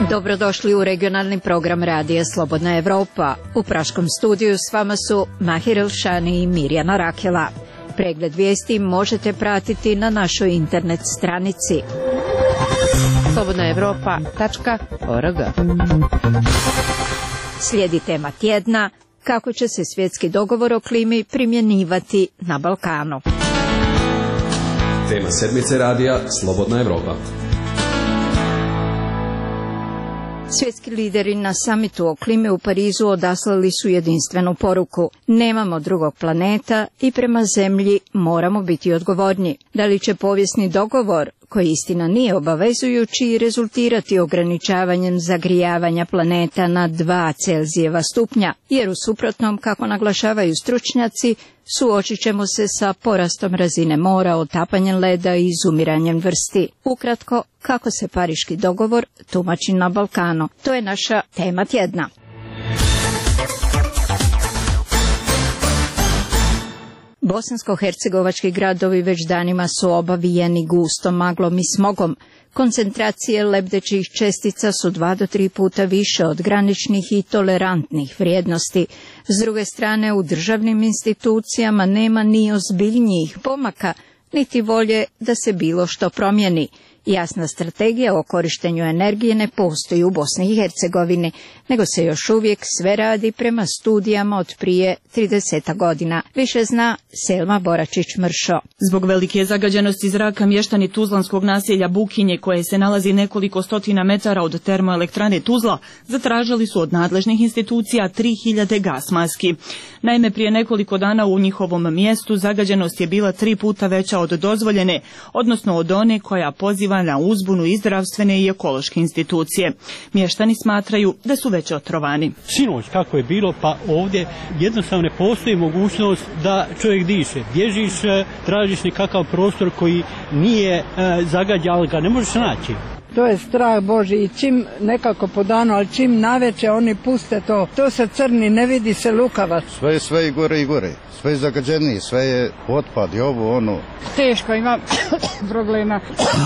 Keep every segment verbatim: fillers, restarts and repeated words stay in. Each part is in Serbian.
Dobrodošli u regionalni program Radija Slobodna Evropa. U praškom studiju s vama su Mahir Elšani i Mirjana Rakela. Pregled vijesti možete pratiti na našoj internet stranici slobodna evropa tačka org. Slijedi tema tjedna, kako će se svjetski dogovor o klimi primjenjivati na Balkanu. Tema sedmice radija Slobodna Evropa. Svjetski lideri na samitu o klimi u Parizu odaslali su jedinstvenu poruku. Nemamo drugog planeta i prema zemlji moramo biti odgovorni. Da li će povijesni dogovor, koji istina nije obavezujući, rezultirati ograničavanjem zagrijavanja planeta na dva Celzijeva stupnja, jer u suprotnom, kako naglašavaju stručnjaci, suočit ćemo se sa porastom razine mora, otapanjem leda i izumiranjem vrsti. Ukratko, kako se Pariški dogovor tumači na Balkanu. To je naša tema tjedna. Bosansko-hercegovački gradovi već danima su obavijeni gustom maglom i smogom. Koncentracije lebdećih čestica su dva do tri puta više od graničnih i tolerantnih vrijednosti. S druge strane, u državnim institucijama nema ni ozbiljnijih pomaka, niti volje da se bilo što promijeni. Jasna strategija o korištenju energije ne postoji u Bosni i Hercegovini, nego se još uvijek sve radi prema studijama od prije trideset godina. Više zna Selma Boračić-Mršo. Zbog velike zagađenosti zraka mještani tuzlanskog naselja Bukinje, koje se nalazi nekoliko stotina metara od termoelektrane Tuzla, zatražili su od nadležnih institucija tri hiljade gas maski. Naime, prije nekoliko dana u njihovom mjestu zagađenost je bila tri puta veća od dozvoljene, odnosno od one koja poziva na uzbunu i zdravstvene i ekološke institucije. Mještani smatraju da su već otrovani. Sinoć kako je bilo, pa ovdje jednostavno ne postoji mogućnost da čovjek diše. Bježiš, tražiš nekakav prostor koji nije e, zagađen, ali ga ne možeš naći. To je strah Boži i čim nekako po danu, ali čim naveče oni puste to, to se crni, ne vidi se lukavac. Sve je sve i gore i gore, sve je zagađeniji, sve je otpad i ovo ono. Teško ima problema.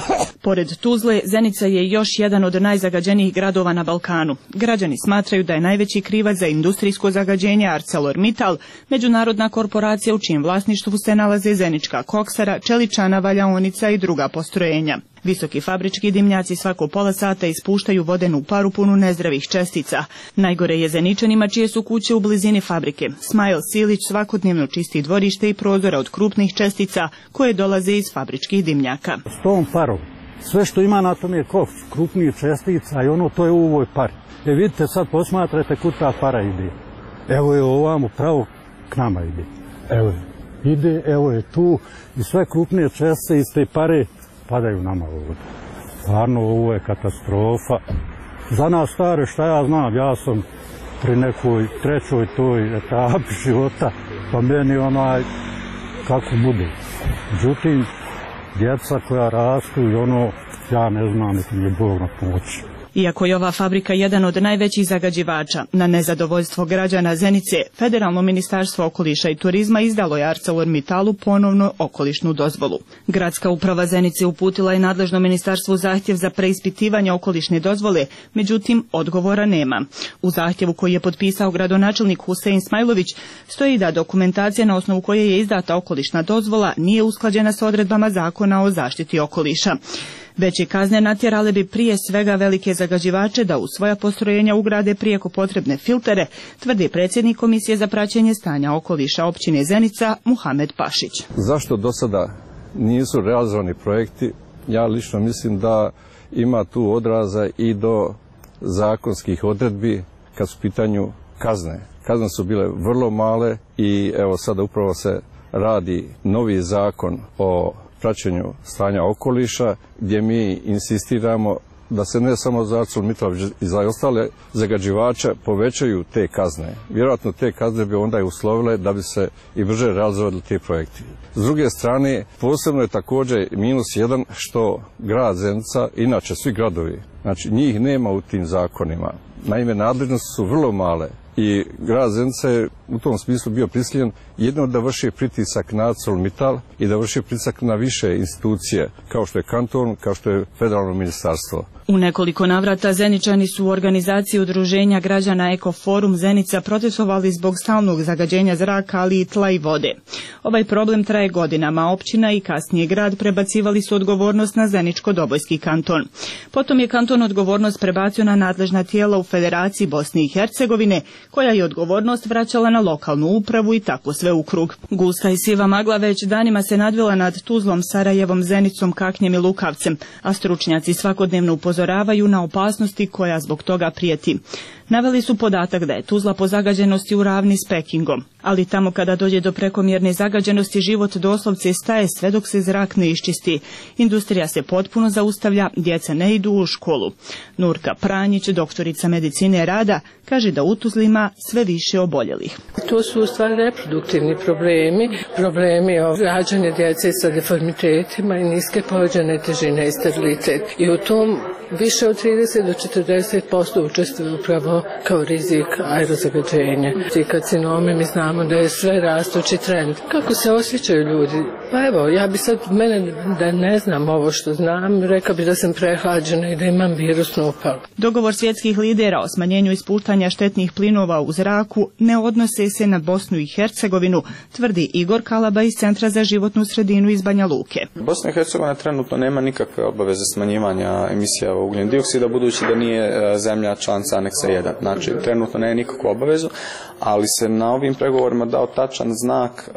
Pored Tuzle, Zenica je još jedan od najzagađenijih gradova na Balkanu. Građani smatraju da je najveći krivac za industrijsko zagađenje ArcelorMittal, međunarodna korporacija u čijem vlasništvu se nalaze zenička koksara, čeličana, valjaonica i druga postrojenja. Visoki fabrički dimnjaci svako pola sata ispuštaju vodenu paru punu nezdravih čestica. Najgore je Zeničanima čije su kuće u blizini fabrike. Smajl Silić svakodnevno čisti dvorište i prozore od krupnih čestica koje dolaze iz fabričkih dimnjaka. S tom parom, sve što ima na tom je kof, krupnih čestica i ono to je u ovoj pari. E vidite, sad posmatrate kud ta para ide. Evo je ovamo pravo k nama ide. Evo je, ide, evo je tu i sve krupnije čestice iz te pare padaju nama ovdje. Stvarno, ovo je katastrofa. Za nas stare, šta ja znam, ja sam pri nekoj trećoj toj etapi života, pa meni onaj, kako bude. Međutim, djeca koja rastu i ono, ja ne znam, niti mi je Bog na pomoći. Iako je ova fabrika jedan od najvećih zagađivača, na nezadovoljstvo građana Zenice, Federalno ministarstvo okoliša i turizma izdalo je ArcelorMittalu ponovno okolišnu dozvolu. Gradska uprava Zenice uputila je nadležno ministarstvu zahtjev za preispitivanje okolišne dozvole, međutim odgovora nema. U zahtjevu koji je potpisao gradonačelnik Husein Smajlović stoji da dokumentacija na osnovu koje je izdata okolišna dozvola nije usklađena s odredbama zakona o zaštiti okoliša. Veće kazne natjerale bi prije svega velike zagađivače da u svoja postrojenja ugrade prijeko potrebne filtere, tvrdi predsjednik Komisije za praćenje stanja okoliša općine Zenica Muhamed Pašić. Zašto do sada nisu realizovani projekti? Ja lično mislim da ima tu odraza i do zakonskih odredbi kad su u pitanju kazne. Kazne su bile vrlo male i evo sada upravo se radi novi zakon o praćenju stanja okoliša, gdje mi insistiramo da se ne samo za ArcelorMittal i za ostale zagađivače povećaju te kazne. Vjerojatno te kazne bi onda i uslovile da bi se i brže realizovali ti projekti. S druge strane, posebno je također minus jedan što grad Zenica, inače svi gradovi, znači njih nema u tim zakonima. Naime, nadležnosti su vrlo male i grad Zenica je u tom smislu bio prisiljen jedno da vrši pritisak na ArcelorMittal i da vrši pritisak na više institucije, kao što je kanton, kao što je federalno ministarstvo. U nekoliko navrata Zeničani su u organizaciji udruženja građana Ekoforum Zenica protestovali zbog stalnog zagađenja zraka, ali i tla i vode. Ovaj problem traje godinama. Općina i kasnije grad prebacivali su odgovornost na Zeničko-Dobojski kanton. Potom je kanton odgovornost prebacio na nadležna tijela u Federaciji Bosne i Hercegovine, koja je odgovornost vraćala na lokalnu upravu i tako sve u krug. Gusta i siva magla već danima se nadvila nad Tuzlom, Sarajevom, Zenicom, Kaknjem i Lukavcem, a stručnjaci svakodnevno upozoravaju na opasnosti koja zbog toga prijeti. Naveli su podatak da je Tuzla po zagađenosti u ravni s Pekingom, ali tamo kada dođe do prekomjerne zagađenosti život doslovce staje sve dok se zrak ne iščisti. Industrija se potpuno zaustavlja, djeca ne idu u školu. Nurka Pranjić, doktorica medicine rada, kaže da u Tuzli ima sve više oboljelih. To su u stvari reproduktivni problemi, problemi o rađanju djece sa deformitetima i niske porođajne težine i sterilitet. I u tom više od trideset do četrdeset posto učestvuju upravo kao rizik aerozagađenja. Ti karcinomi, mi znamo da je sve rastući trend. Kako se osjećaju ljudi? Pa evo, ja bi sad, mene da ne znam ovo što znam, rekao bi da sam prehlađena i da imam virusnu upalu. Dogovor svjetskih lidera o smanjenju ispuštanja štetnih plinova u zraku ne odnose se na Bosnu i Hercegovinu, tvrdi Igor Kalaba iz Centra za životnu sredinu iz Banja Luke. Bosna i Hercegovina trenutno nema nikakve obaveze smanjivanja emisija ugljen dioksida, budući da nije zemlja članica aneksa jedan. Znači, trenutno nema nikakvu obavezu, ali se na ovim pregovorima dao tačan znak,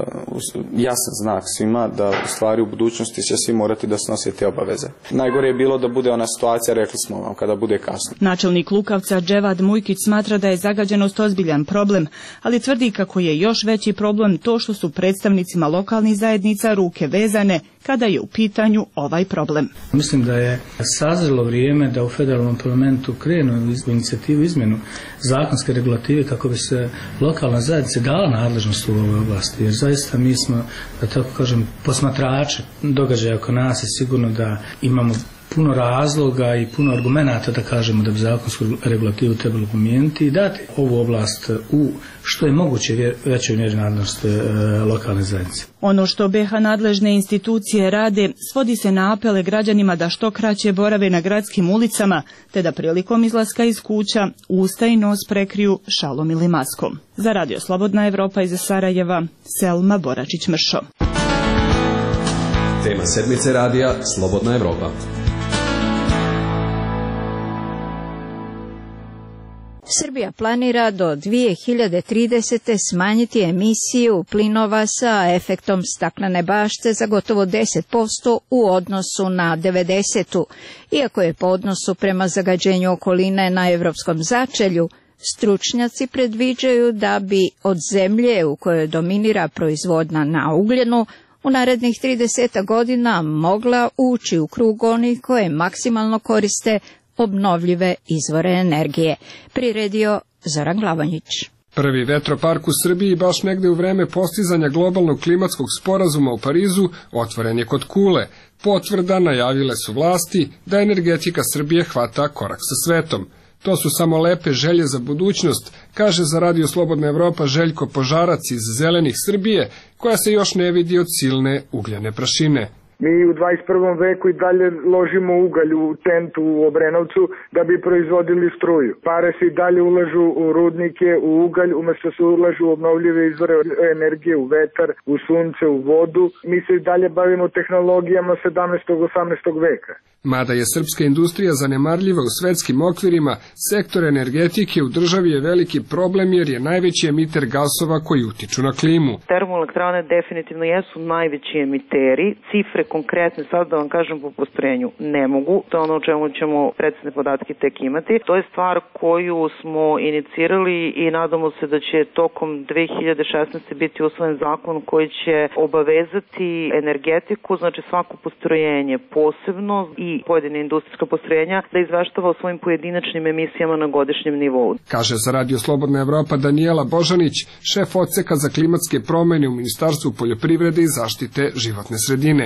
jasan znak svima da u stvari u budućnosti će svi morati da snose te obaveze. Najgore je bilo da bude ona situacija, rekli smo vam, kada bude kasno. Načelnik Lukavca Dževad Mujkić smatra da je zagađenost ozbiljan problem, ali tvrdi kako je još veći problem to što su predstavnicima lokalnih zajednica ruke vezane kada je u pitanju ovaj problem. Mislim da je sazrelo vrijeme da u federalnom parlamentu krenu inicijativu izmjenu zakonske regulative kako bi se lokalna zajednica dala nadležnost u ovoj oblasti, jer zaista mi smo, da tako kažem, posmatrači događaja oko nas i sigurno da imamo puno razloga i puno argumenata da kažemo da bi zakonsku regulativu trebalo promijeniti i dati ovu oblast u što je moguće većoj mjeri nadležnost e, lokalne zajednice. Ono što B H nadležne institucije rade svodi se na apele građanima da što kraće borave na gradskim ulicama, te da prilikom izlaska iz kuća usta i nos prekriju šalom ili maskom. Za Radio Slobodna Evropa iz Sarajeva, Selma Boračić-Mršo. Tema sedmice radija Slobodna Evropa. Srbija planira do dvije hiljade tridesete. smanjiti emisiju plinova sa efektom staklene bašte za gotovo deset posto u odnosu na devedesetu. Iako je po odnosu prema zagađenju okoline na evropskom začelju, stručnjaci predviđaju da bi od zemlje u kojoj dominira proizvodnja na ugljenu u narednih trideset godina mogla ući u krug onih koje maksimalno koriste obnovljive izvore energije. Priredio Zoran Glavonjić. Prvi vetropark u Srbiji baš negde u vreme postizanja globalnog klimatskog sporazuma u Parizu otvoren je kod Kule. Potvrda najavile su vlasti da energetika Srbije hvata korak sa svetom. To su samo lepe želje za budućnost, kaže za Radio Slobodna Evropa Željko Požarac iz Zelenih Srbije, koja se još ne vidi od silne ugljene prašine. Mi u dvadeset prvom veku i dalje ložimo ugalj u Tentu u Obrenovcu da bi proizvodili struju. Pare se i dalje ulažu u rudnike, u ugalj, umjesto se ulažu u obnovljive izvore energije, u vetar, u sunce, u vodu. Mi se i dalje bavimo tehnologijama sedamnaestog i osamnaestog veka. Mada je srpska industrija zanemarljiva u svetskim okvirima, sektor energetike u državi je veliki problem jer je najveći emiter gasova koji utiču na klimu. Termoelektrane definitivno jesu najveći emiteri. Cifre konkretne, sad da vam kažem po postrojenju, ne mogu. To je ono o čemu ćemo precizne podatke tek imati. To je stvar koju smo inicirali i nadamo se da će tokom dve hiljade šesnaeste. biti usvojen zakon koji će obavezati energetiku, znači svako postrojenje posebno i pojedine industrijska postrojenja da izveštava o svojim pojedinačnim emisijama na godišnjem nivou. Kaže za Radio Slobodna Evropa Danijela Božanić, šef odseka za klimatske promjene u Ministarstvu poljoprivrede i zaštite životne sredine.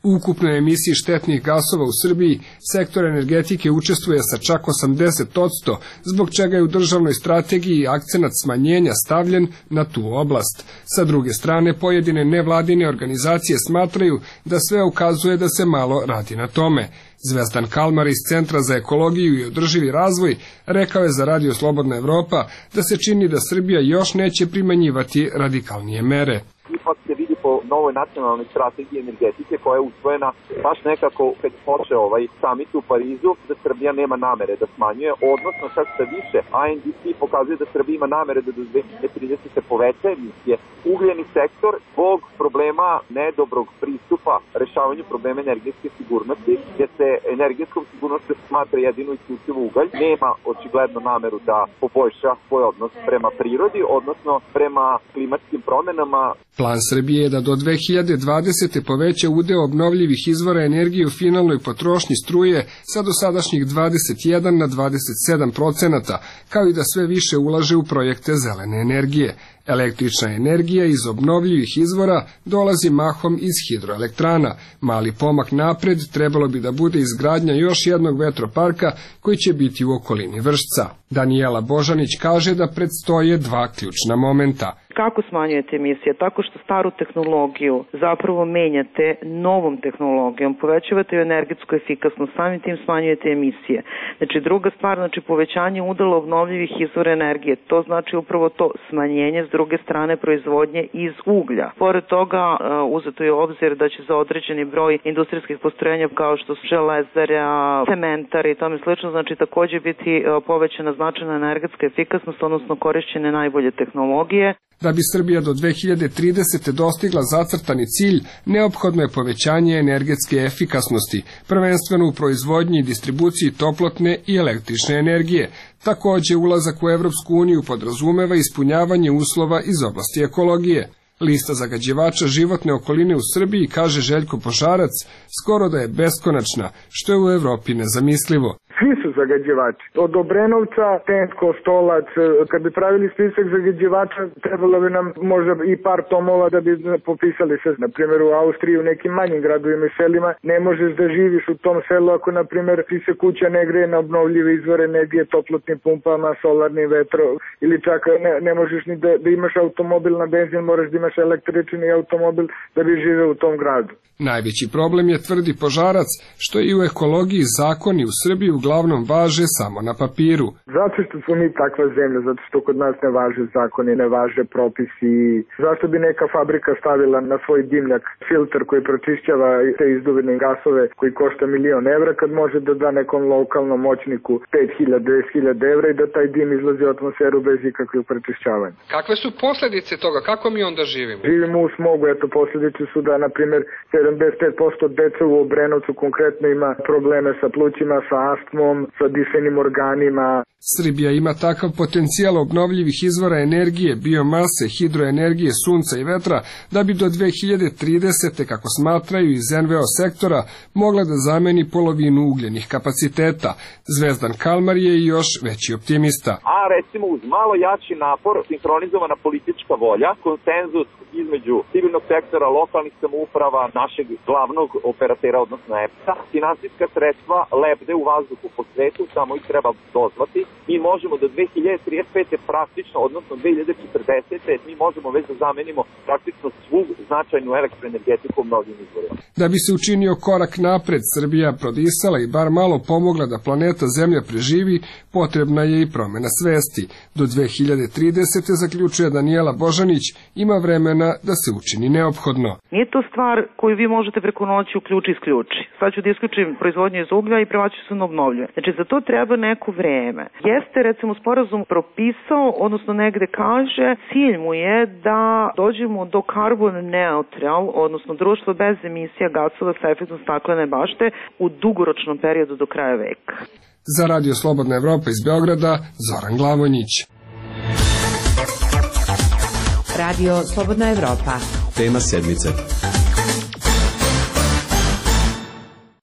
U ukupnoj emisiji štetnih gasova u Srbiji sektor energetike učestvuje sa čak osamdeset posto, zbog čega je u državnoj strategiji akcenat smanjenja stavljen na tu oblast. Sa druge strane, pojedine nevladine organizacije smatraju da sve ukazuje da se malo radi na tome. Zvezdan Kalmar iz Centra za ekologiju i održivi razvoj rekao je za Radio Slobodna Evropa da se čini da Srbija još neće primenjivati radikalnije mere. Ipak se vidi po novoj nacionalnoj strategiji energetike koja je usvojena baš nekako kad počeo ovaj samit u Parizu, da Srbija nema namere da smanjuje, odnosno čak sa više. A N D C pokazuje da Srbija ima namere da do dve hiljade tridesete poveća emisije. Ugljeni sektor zbog problema nedobrog pristupa rešavanju problema energetske sigurnosti, gdje se energetskom sigurnošću smatra jedino isključivo ugalj, nema očigledno nameru da poboljša svoj odnos prema prirodi, odnosno prema klimatskim promenama. Plan Srbije je da do dve hiljade dvadesete poveća udeo obnovljivih izvora energije u finalnoj potrošnji struje sa dosadašnjih dvadeset jedan na dvadeset sedam procenata, kao i da sve više ulaže u projekte zelene energije. Električna energija iz obnovljivih izvora dolazi mahom iz hidroelektrana. Mali pomak napred trebalo bi da bude izgradnja još jednog vetroparka koji će biti u okolini Vršca. Danijela Božanić kaže da predstoje dva ključna momenta. Kako smanjujete emisije? Tako što staru tehnologiju zapravo menjate novom tehnologijom, povećavate energetsku efikasnost, samim tim smanjujete emisije. Znači druga stvar, znači povećanje udela obnovljivih izvora energije, to znači upravo to smanjenje s druge strane proizvodnje iz uglja. Pored toga uzeto je obzir da će za određeni broj industrijskih postrojenja kao što su železara, cementari i tome slično, znači također biti povećana značajna energetska efikasnost, odnosno korišćenje najbolje tehnologije. Da bi Srbija do dve hiljade tridesete dostigla zacrtani cilj, neophodno je povećanje energetske efikasnosti, prvenstveno u proizvodnji i distribuciji toplotne i električne energije. Također, ulazak u Evropsku uniju podrazumeva ispunjavanje uslova iz oblasti ekologije. Lista zagađivača životne okoline u Srbiji, kaže Željko Požarac, skoro da je beskonačna, što je u Evropi nezamislivo. Svi su zagađivači. Od Obrenovca, Tensko, Stolac, kad bi pravili spisak zagađivača, trebalo bi nam možda i par tomova da bi popisali se. Na primjer, u Austriji, u nekim manjim gradovima i selima, ne možeš da živiš u tom selu ako, na primjer, ti se kuća ne greje na obnovljive izvore energije, toplotnim pumpama, solarnim vetro, ili čak ne, ne možeš ni da, da imaš automobil na benzin, moraš da imaš električni automobil da bi živeo u tom gradu. Najveći problem je, tvrdi Požarac, što i u ekologiji zakoni u Srbiji uglavnom važe samo na papiru. Zato što smo mi takva zemlja, zato što kod nas ne važe zakoni, ne važe propisi. Zašto bi neka fabrika stavila na svoj dimnjak filter koji pročišćava te izduvene gasove koji košta milion evra, kad može da da nekom lokalnom moćniku pet hiljada, deset hiljada evra i da taj dim izlazi u atmosferu bez ikakvih prečišćavanja. Kakve su posljedice toga? Kako mi onda živimo? Živimo u smogu. Eto, posljedice su da, na primjer, sedamdeset pet posto deca u Obrenovcu konkretno ima probleme sa plućima, sa astmom, sa dišenim organima. Srbija ima takav potencijal obnovljivih izvora energije, biomase, hidroenergije, sunca i vetra, da bi do dve hiljade tridesete, kako smatraju iz N V O sektora, mogla da zameni polovinu ugljenih kapaciteta. Zvezdan Kalmar je i još veći optimista. A recimo uz malo jači napor, sinhronizovana politička volja, konsenzus između civilnog sektora, lokalnih samouprava, našeg glavnog operatera, odnosno E P S-a, finansijska sredstva lebde u vazduhu po svetu, samo ih treba dozvati. Mi možemo do dve hiljade trideset pete praktično, odnosno dve hiljade četrdesete mi možemo već da zamenimo praktično svu značajnu elektroenergetiku obnovljivim izvorima. Da bi se učinio korak napred, Srbija prodisala i bar malo pomogla da planeta Zemlja preživi, potrebna je i promjena svesti. Do dve hiljade tridesete, zaključuje Danijela Božanić, ima vremena da se učini neophodno. Nije to stvar koju vi možete preko noći uključi isključi. Sad ću da isključim proizvodnju iz uglja i prebaću se na obnovljive. Znači, za to treba neko vreme. Jeste, recimo, sporazum propisao, odnosno negde kaže, cilj mu je da dođemo do carbon neutral, odnosno društvo bez emisija gasova sa efektom staklene bašte u dugoročnom periodu do kraja veka. Za Radio Slobodna Evropa iz Beograda, Zoran Glavonjić. Radio Slobodna Evropa. Tema sedmice.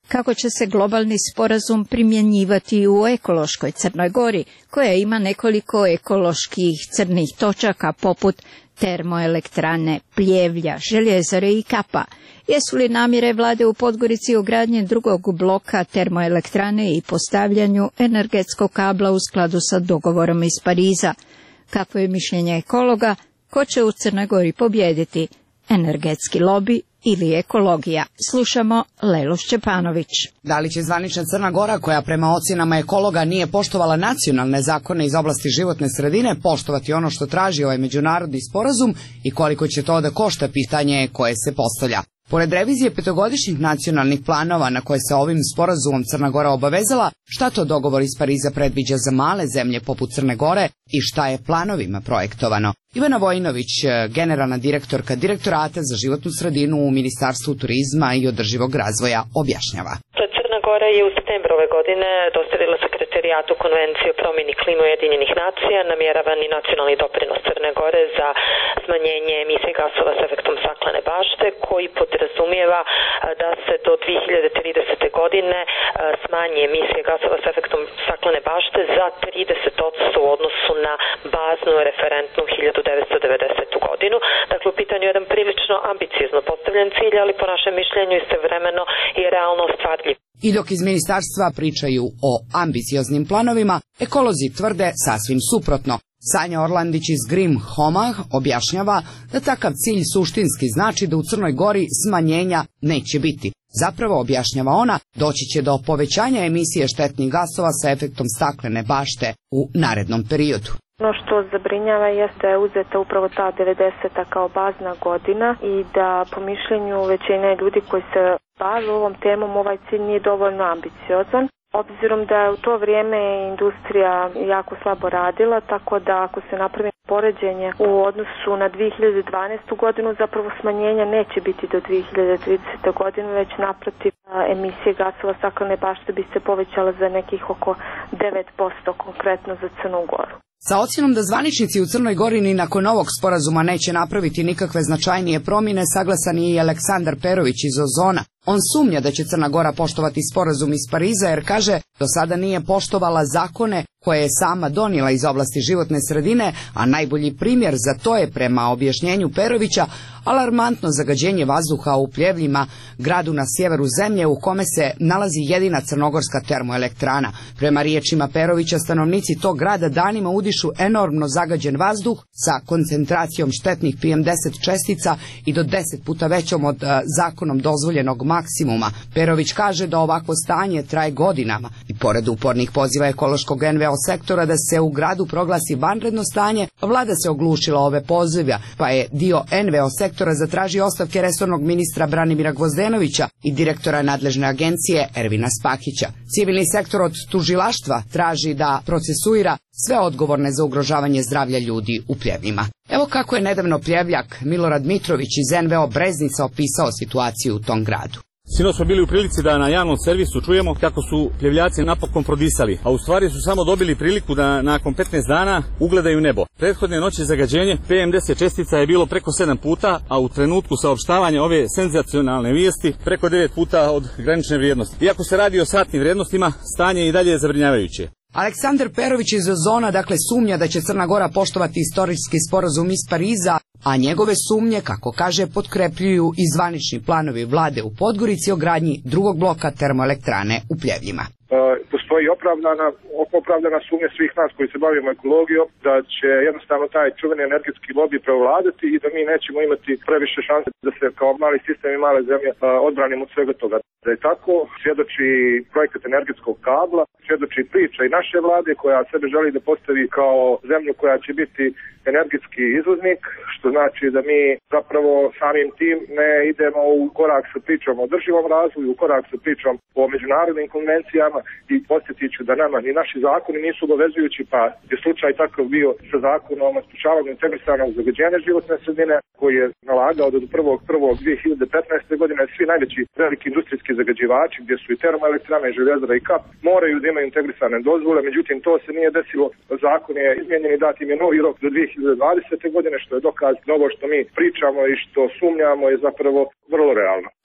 kako će se globalni sporazum primjenjivati u ekološkoj Crnoj Gori, koja ima nekoliko ekoloških crnih točaka poput termoelektrane Pljevlja, Željezare i Kapa. Jesu li namjere vlade u Podgorici o gradnji drugog bloka termoelektrane i postavljanju energetskog kabla u skladu sa dogovorom iz Pariza? Kakvo je mišljenje ekologa? Ko će u Crnoj Gori pobijediti? Energetski lobi ili ekologija? Slušamo Lelu Šćepanović. Da li će zvanična Crna Gora, koja prema ocjenama ekologa nije poštovala nacionalne zakone iz oblasti životne sredine, poštovati ono što traži ovaj međunarodni sporazum i koliko će to da košta, pitanje je koje se postavlja. Pored revizije petogodišnjih nacionalnih planova na koje se ovim sporazumom Crna Gora obavezala, šta to dogovor iz Pariza predviđa za male zemlje poput Crne Gore i šta je planovima projektovano? Ivana Vojinović, generalna direktorka Direktorata za životnu sredinu u Ministarstvu turizma i održivog razvoja, objašnjava. Crna Gora je u septembru ove godine dostavila Sekretarijatu Konvencije o promjeni klime Ujedinjenih nacija namjeravani nacionalni doprinos Crne Gore za smanjenje emisije gasova s efektom staklene bašte, koji podrazumijeva da se do dvije hiljade tridesete. godine smanji emisije gasova s efektom staklene bašte za trideset posto u odnosu na baznu referentnu hiljadu devetsto devedesete. godinu. Dakle, u pitanju je jedan prilično ambiciozno postavljen cilj, ali po našem mišljenju istovremeno je realno ostvarljiv. I dok iz ministarstva pričaju o ambicioznim planovima, ekolozi tvrde sasvim suprotno. Sanja Orlandić iz Grim Homa objašnjava da takav cilj suštinski znači da u Crnoj Gori smanjenja neće biti. Zapravo, objašnjava ona, doći će do povećanja emisije štetnih gasova sa efektom staklene bašte u narednom periodu. Ono što zabrinjava jeste da je uzeta upravo ta devedeseta kao bazna godina i da po mišljenju većine ljudi koji se bave ovom temom ovaj cilj nije dovoljno ambiciozan. Obzirom da je u to vrijeme industrija jako slabo radila, tako da ako se napravi poređenje u odnosu na dvije hiljade dvanaestu. godinu, zapravo smanjenja neće biti do dvije hiljade tridesete. godine, već naprotiv emisije gasova staklene bašte bi se povećala za nekih oko devet posto konkretno za Crnu Goru. Sa ocjenom da zvaničnici u Crnoj Gori ni nakon ovog sporazuma neće napraviti nikakve značajnije promjene, saglasan je i Aleksandar Perović iz Ozona. On sumnja da će Crna Gora poštovati sporazum iz Pariza jer kaže do sada nije poštovala zakone koje je sama donijela iz oblasti životne sredine, a najbolji primjer za to je, prema objašnjenju Perovića, alarmantno zagađenje vazduha u Pljevljima, gradu na sjeveru zemlje u kome se nalazi jedina crnogorska termoelektrana. Prema riječima Perovića, stanovnici tog grada danima udišu enormno zagađen vazduh sa koncentracijom štetnih P M deset čestica i do deset puta većom od uh, zakonom dozvoljenog maksimuma. Perović kaže da ovakvo stanje traje godinama i pored upornih poziva ekološkog N V O sektora da se u gradu proglasi vanredno stanje, vlada se oglušila ove pozive, pa je dio N V O sektora zatraži ostavke resornog ministra Branimira Gvozdenovića i direktora nadležne agencije Ervina Spahića. Civilni sektor od tužilaštva traži da procesuira sve odgovorne za ugrožavanje zdravlja ljudi u Pljevljima. Evo kako je nedavno Pljevljak Milorad Mitrović iz N V O Breznica opisao situaciju u tom gradu. Sinoć smo bili u prilici da na javnom servisu čujemo kako su Pljevljaci napokon prodisali, a u stvari su samo dobili priliku da nakon petnaest dana ugledaju nebo. Prethodne noći zagađenje P M deset čestica je bilo preko sedam puta, a u trenutku saopštavanja ove senzacionalne vijesti preko devet puta od granične vrijednosti. Iako se radi o satnim vrijednostima, stanje i dalje je zabrinjavajuće. Aleksandar Perović iz Ozona dakle sumnja da će Crna Gora poštovati istorijski sporazum iz Pariza, a njegove sumnje, kako kaže, potkrepljuju i zvanični planovi vlade u Podgorici o gradnji drugog bloka termoelektrane u Pljevljima. Postoji opravdana, opravdana sumnja svih nas koji se bavimo ekologijom da će jednostavno taj čuveni energetski lobby prevladati i da mi nećemo imati previše šanse da se kao mali sistem i male zemlje odbranimo od svega toga. Da je tako, svjedoči projekat energetskog kabla, svjedoči priča i naše vlade koja sebe želi da postavi kao zemlju koja će biti energetski izvoznik, što znači da mi zapravo samim tim ne idemo u korak sa pričom o održivom razvoju, u korak sa pričom o međunarodnim konvencijama. I podsjetit ću da nama ni naši zakoni nisu obavezujući, pa je slučaj takav bio sa zakonom o sprečavanju integrisanog zagađenja životne sredine koji je nalagao da do prvog prvog dvije hiljade petnaeste. godine svi najveći veliki industrijski zagađivači, gdje su i termoelektrane, i Željezara i Kap, moraju da imaju integrisane dozvole. Međutim, to se nije desilo. Zakon je izmijenjen i dat im je novi rok do dvije hiljade dvadesete. godine, što je dokaz da ovo što mi pričamo i što sumnjamo je zapravo vrlo realno.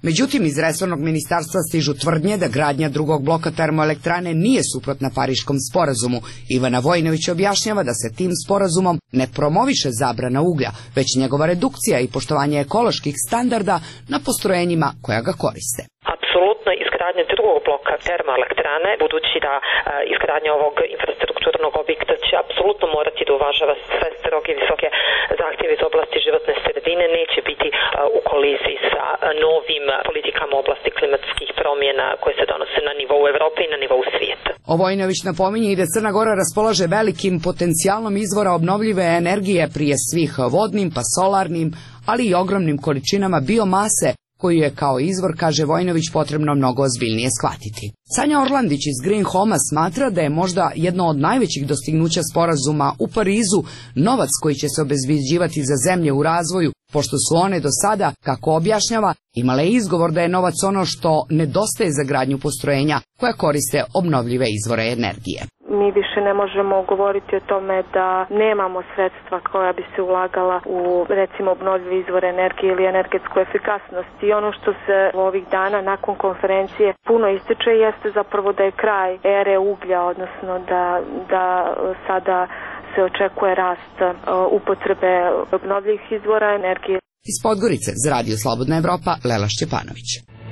Međutim, iz resornog ministarstva stižu tvrdnje da gradnja drugog bloka termoelektrane nije suprotna Pariškom sporazumu. Ivana Vojinović objašnjava da se tim sporazumom ne promoviše zabrana uglja, već njegova redukcija i poštovanje ekoloških standarda na postrojenjima koja ga koriste. Apsolutno izgradnja drugog bloka termoelektrane, budući da izgradnja ovog infrastrukturnog objekta će apsolutno morati da uvažava sve stroge visoke zahtjeve iz oblasti životne sredine, neće biti u koliziji sa novim politikama u oblasti klimatskih promjena koje se donose na nivou Evrope i na nivou svijeta. Vojinović napominje i da Crna Gora raspolaže velikim potencijalom izvora obnovljive energije, prije svih vodnim pa solarnim, ali i ogromnim količinama biomase, koju je kao izvor, kaže Vojinović, potrebno mnogo ozbiljnije shvatiti. Sanja Orlandić iz Green Home-a smatra da je možda jedno od najvećih dostignuća sporazuma u Parizu novac koji će se obezbeđivati za zemlje u razvoju, pošto su one do sada, kako objašnjava, imale izgovor da je novac ono što nedostaje za gradnju postrojenja koja koriste obnovljive izvore energije. Mi više ne možemo govoriti o tome da nemamo sredstva koja bi se ulagala u, recimo, obnovljive izvore energije ili energetsku efikasnost. I ono što se ovih dana nakon konferencije puno ističe jeste zapravo da je kraj ere uglja, odnosno da, da sada se očekuje rast upotrebe obnovljivih izvora energije. Iz Podgorice za Radio Slobodna Evropa, Lela Šćepanović.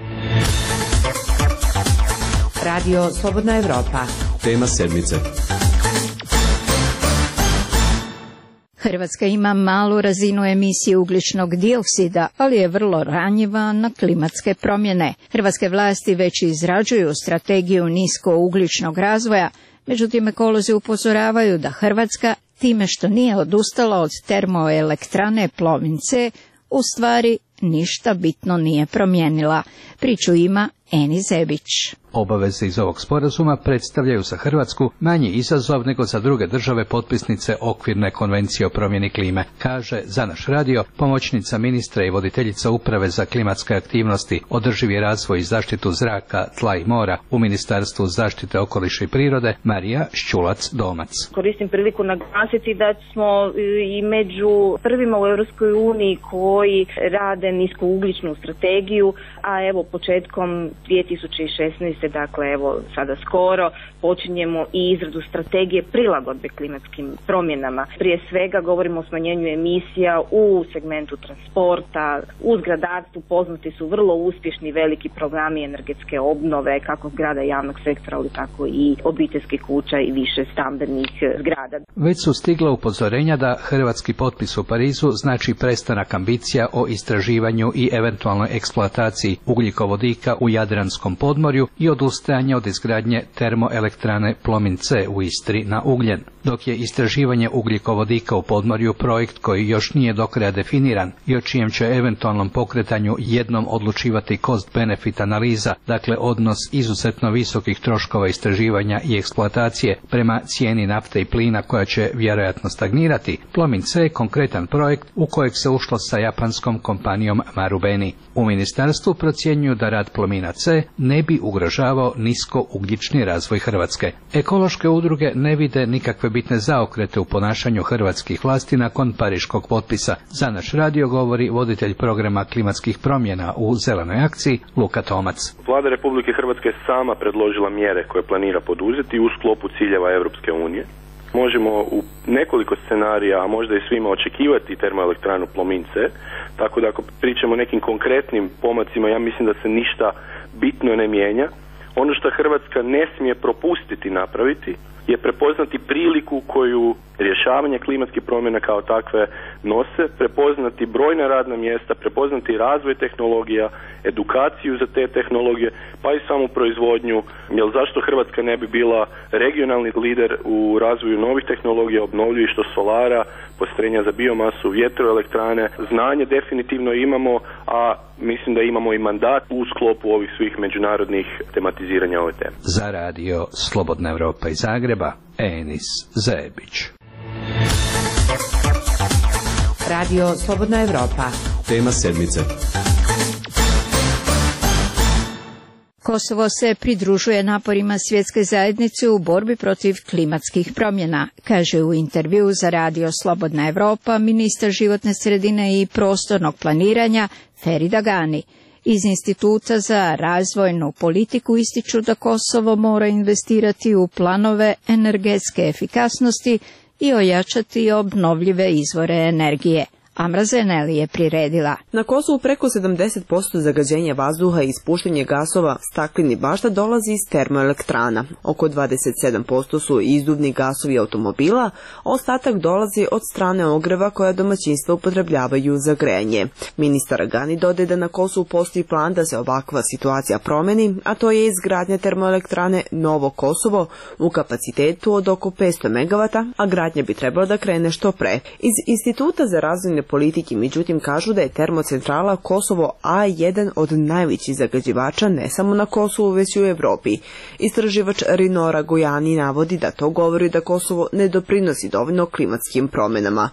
Radio Slobodna Evropa. Tema sedmice. Hrvatska ima malu razinu emisije ugljičnog dioksida, ali je vrlo ranjiva na klimatske promjene. Hrvatske vlasti već izrađuju strategiju niskougljičnog razvoja, međutim ekolozi upozoravaju da Hrvatska, time što nije odustala od termoelektrane Plomin C, u stvari ništa bitno nije promijenila. Priču ima Eni Zebić. Obaveze iz ovog sporazuma predstavljaju za Hrvatsku manji izazov nego za druge države potpisnice okvirne konvencije o promjeni klime, kaže za naš radio pomoćnica ministra i voditeljica uprave za klimatske aktivnosti, održivi razvoj i zaštitu zraka, tla i mora u Ministarstvu zaštite okoliša i prirode Marija Šćulac-Domac. Koristim priliku naglasiti da smo i među prvima u Europskoj uniji koji rade niskougljičnu strategiju, a evo početkom dvije tisuće šesnaeste. Dakle, evo sada skoro počinjemo i izradu strategije prilagodbe klimatskim promjenama. Prije svega govorimo o smanjenju emisija u segmentu transporta, u zgradarstvu poznati su vrlo uspješni veliki programi energetske obnove, kako zgrada javnog sektora, ali tako i obiteljskih kuća i više stambenih zgrada. Već su stigla upozorenja da hrvatski potpis u Parizu znači prestanak ambicija o istraživanju i eventualnoj eksploataciji ugljikovodika u Jadranskom podmorju i odustajanje od izgradnje termoelektrane Plomin C u Istri na ugljen. Dok je istraživanje ugljikovodika u podmorju projekt koji još nije do kraja definiran i o čijem će eventualnom pokretanju jednom odlučivati cost-benefit analiza, dakle odnos izuzetno visokih troškova istraživanja i eksploatacije prema cijeni nafte i plina koja će vjerojatno stagnirati, Plomin C je konkretan projekt u kojeg se ušlo sa japanskom kompanijom Marubeni. U ministarstvu procjenjuju da rad Plomina C ne bi ugrožavao niskougljični razvoj Hrvatske. Ekološke udruge ne vide nikakve bitne zaokrete u ponašanju hrvatskih vlasti nakon pariškog potpisa. Za naš radio govori voditelj programa klimatskih promjena u Zelenoj akciji Luka Tomac. Vlada Republike Hrvatske je sama predložila mjere koje planira poduzeti u sklopu ciljeva Europske unije. Možemo u nekoliko scenarija, a možda i svima, očekivati termoelektranu Plomin C, tako da ako pričamo o nekim konkretnim pomacima, ja mislim da se ništa bitno ne mijenja. Ono što Hrvatska ne smije propustiti napraviti je prepoznati priliku koju rješavanje klimatskih promjena kao takve nose, prepoznati brojna radna mjesta, prepoznati razvoj tehnologija, edukaciju za te tehnologije, pa i samu proizvodnju. Jer zašto Hrvatska ne bi bila regionalni lider u razvoju novih tehnologija, obnovljivih, što solara, postrojenja za biomasu, vjetroelektrane. Znanje definitivno imamo, a mislim da imamo i mandat u sklopu ovih svih međunarodnih tematiziranja ove teme. Za radio Slobodna Evropa iz Zagreba, Enis Zebić. Radio Slobodna Evropa. Tema sedmice. Kosovo se pridružuje naporima svjetske zajednice u borbi protiv klimatskih promjena, kaže u intervjuu za Radio Slobodna Evropa ministar životne sredine i prostornog planiranja Ferida Gani. Iz Instituta za razvojnu politiku ističu da Kosovo mora investirati u planove energetske efikasnosti i ojačati obnovljive izvore energije. Amra Zeneli je priredila. Na Kosovu preko sedamdeset posto zagađenja vazduha i ispuštanje gasova stakleni bašta dolazi iz termoelektrana. Oko dvadeset sedam posto su izduvni gasovi automobila, a ostatak dolazi od strane ogreva koja domaćinstva upotrebljavaju za grejanje. Ministar Agani dodaje da na Kosovu postoji plan da se ovakva situacija promeni, a to je izgradnja termoelektrane Novo Kosovo u kapacitetu od oko petsto megavata, a gradnja bi trebala da krene što pre. Iz Instituta za razvojne politike, međutim, kažu da je termocentrala Kosovo A jedan od najvećih zagađivača ne samo na Kosovu, već i u Evropi. Istraživač Rinora Gojani navodi da to govori da Kosovo ne doprinosi dovoljno klimatskim promenama.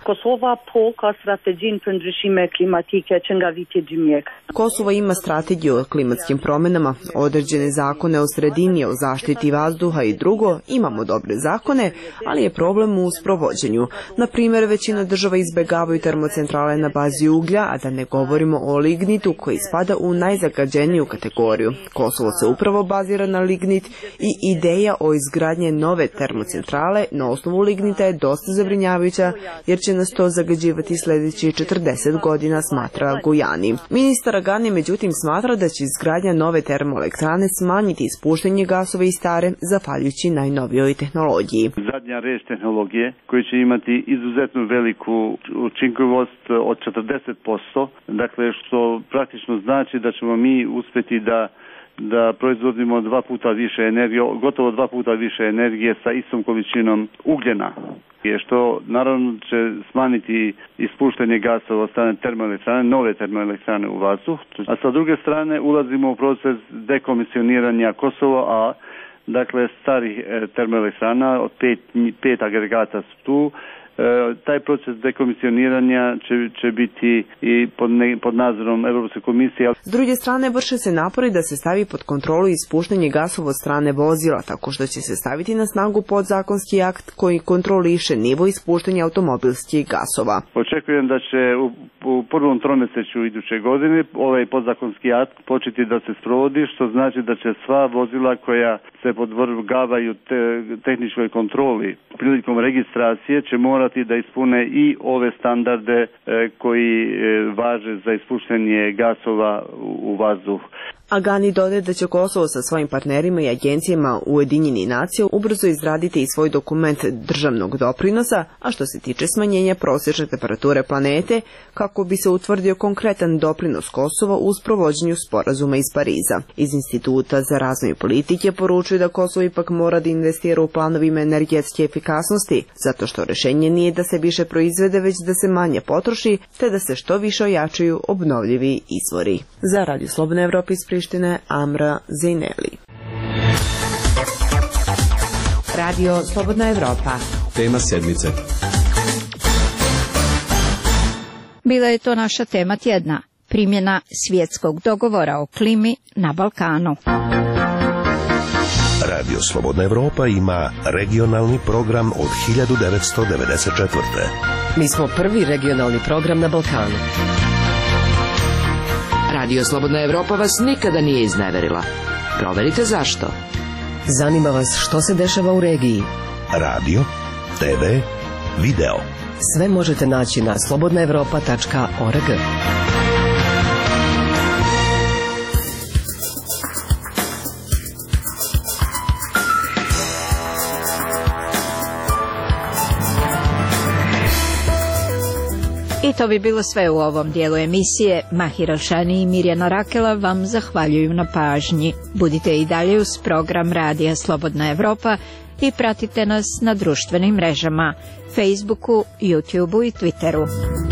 Kosovo ima strategiju o klimatskim promenama, određene zakone o sredini, o zaštiti vazduha i drugo, imamo dobre zakone, ali je problem u sprovođenju. Na primjer, većina država izbegavaju termocentrale na bazi uglja, a da ne govorimo o lignitu koji spada u najzagađeniju kategoriju. Kosovo se upravo bazira na lignit i ideja o izgradnje nove termocentrale na osnovu lignita je dosta zabrinjavajuća jer će nas to zagađivati sljedećih četrdeset godina, smatra Gojani. Ministar Agani međutim smatra da će izgradnja nove termoelektrane smanjiti ispuštanje gasova iz stare zahvaljujući najnovijoj tehnologiji. Zadnja reč tehnologije koji će imati izuzetno veliku učinkovost od četrdeset posto, dakle što praktično znači da ćemo mi uspjeti da da proizvodimo dva puta više energije, gotovo dva puta više energije sa istom količinom ugljena, što naravno će smanjiti ispuštanje gasova od strane termoelektrane, nove termoelektrane u vazduh, a sa druge strane ulazimo u proces dekomisioniranja Kosova, a dakle starih termoelektrana od pet, pet agregata su tu. Taj proces dekomisioniranja će, će biti i pod, ne, pod nadzorom Europske komisije. S druge strane, vrše se napori da se stavi pod kontrolu ispuštanje gasova od strane vozila, tako što će se staviti na snagu podzakonski akt koji kontroliše nivo ispuštanja automobilskih gasova. Očekujem da će u, u prvom tromjesečju iduće godine ovaj podzakonski akt početi da se sprovodi, što znači da će sva vozila koja se podvrgavaju te, tehničkoj kontroli prilikom registracije će morati da ispune i ove standarde e, koji e, važe za ispuštanje gasova u, u vazduh. Agani dodaje da će Kosovo sa svojim partnerima i agencijama Ujedinjenih nacija ubrzo izraditi i svoj dokument državnog doprinosa, a što se tiče smanjenja prosječne temperature planete, kako bi se utvrdio konkretan doprinos Kosova u sprovođenju sporazuma iz Pariza. Iz Instituta za razvoj politike poručuju da Kosovo ipak mora da investira u planovima energetske efikasnosti, zato što rješenje nije da se više proizvede, već da se manje potroši, te da se što više ojačaju obnovljivi izvori. Za Radio Slobodna Evropa iz Prištine, Amra Zeneli. Radio Slobodna Evropa. Tema sedmice. Bila je to naša tema tjedna. Primjena svjetskog dogovora o klimi na Balkanu. Radio Slobodna Evropa ima regionalni program od hiljadu devetsto devedeset četvrte. Mi smo prvi regionalni program na Balkanu. Radio Slobodna Evropa vas nikada nije izneverila. Proverite zašto. Zanima vas što se dešava u regiji. Radio, te ve, video. Sve možete naći na slobodna evropa tačka org. I to bi bilo sve u ovom dijelu emisije. Mahir Alšani i Mirjana Rakela vam zahvaljuju na pažnji. Budite i dalje uz program Radija Slobodna Evropa i pratite nas na društvenim mrežama, Facebooku, YouTubeu i Twitteru.